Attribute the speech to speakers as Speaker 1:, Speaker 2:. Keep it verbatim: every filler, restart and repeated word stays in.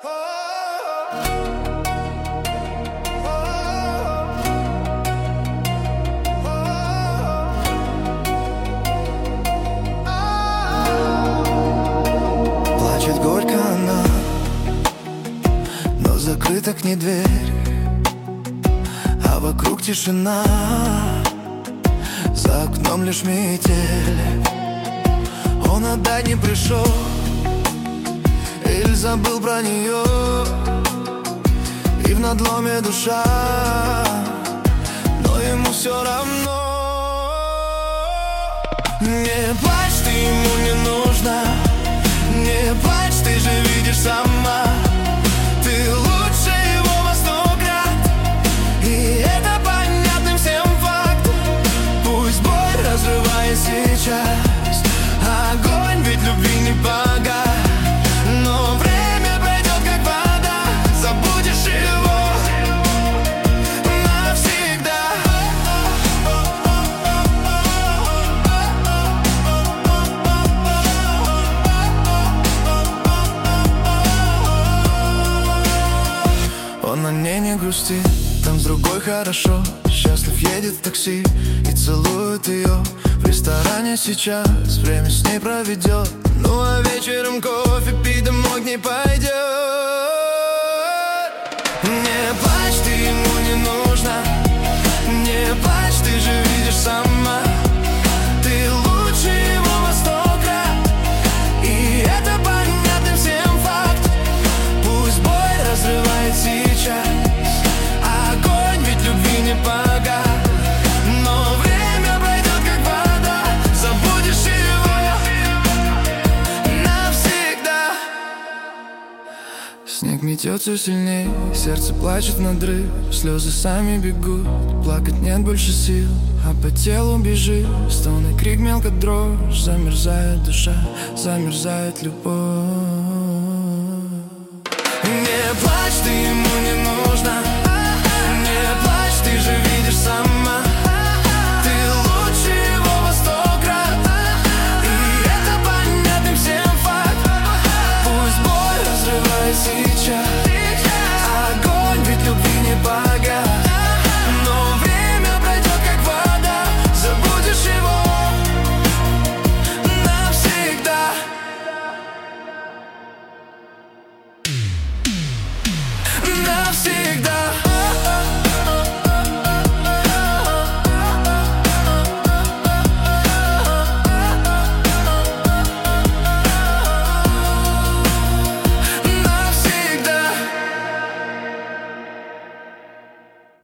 Speaker 1: Плачет горько она, но закрыта к ней дверь, а вокруг тишина, за окном лишь метель. Он отдать не пришел или забыл про нее, и в надломе душа, но ему все равно. Не плачь, ты ему не нужна, не плачь, ты же видишь сама, ты лучше его во сто крат, и это понятным всем факт. Пусть боль разрывает сейчас, огонь ведь любви не погас, но время пройдет как вода, забудешь его навсегда. Он на ней не грустит, там с другой хорошо, счастлив едет в такси и целует ее. В ресторане сейчас время с ней проведет, ну а вечером кофе пить домой к ней пойдет. Не плачь, ты ему не нужна, не плачь, ты же видишь сама, ты лучше его во сто крат, и это понятным всем факт. Пусть боль разрывает сейчас, огонь ведь любви не погас, но время пройдет как вода, забудешь его навсегда. Снег метет все сильнее, сердце плачет надрыв, слезы сами бегут, плакать нет больше сил, а по телу бежит стон и крик, мелко дрожь, замерзает душа, замерзает любовь.